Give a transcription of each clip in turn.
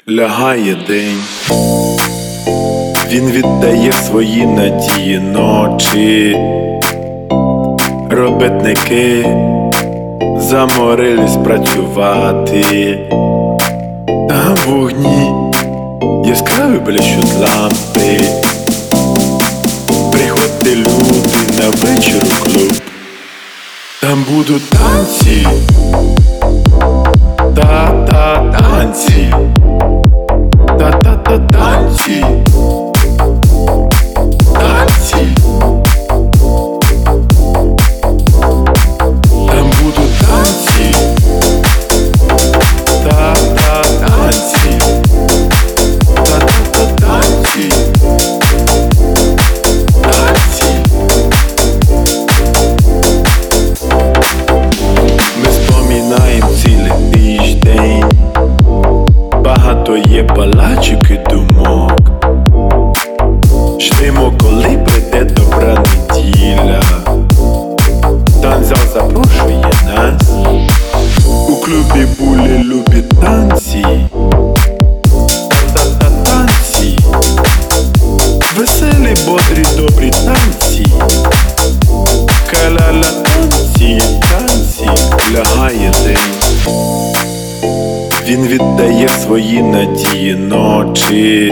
Лягає день, він віддає свої надії ночі. Робітники заморились працювати. Там вогні яскраві блищуть лампи. Приходьте, люди, на вечір у клуб. Там будуть танці, танці, танці, танці. Там будуть танці, танці, танці, танці. Ми споминаємо цілий тиждень. Багато є балачок і думок. Ждемо, коли прийде добра неділя. Танцзал запрошує нас. У клубі були любі танці. Танці. Веселі, бодрі, добрі танці. Каляля танці, танці. Лягає день, він віддає свої надії ночі.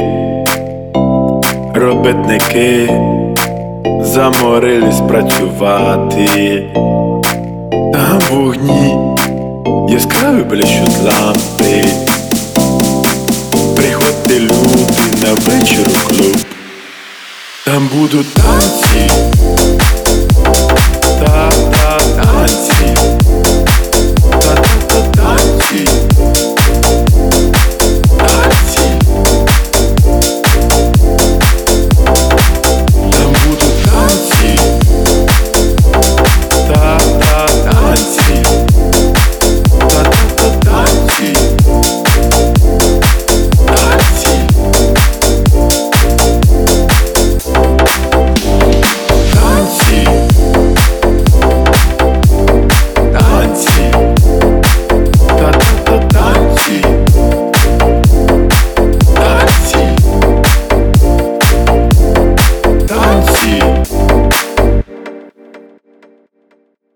Робітники заморились працювати. Там вогні яскраві блищуть лампи. Приходьте, люди, на вечір у клуб. Там будуть танці, танці, танці.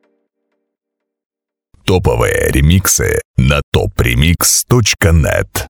Топовые ремиксы на topremix.net.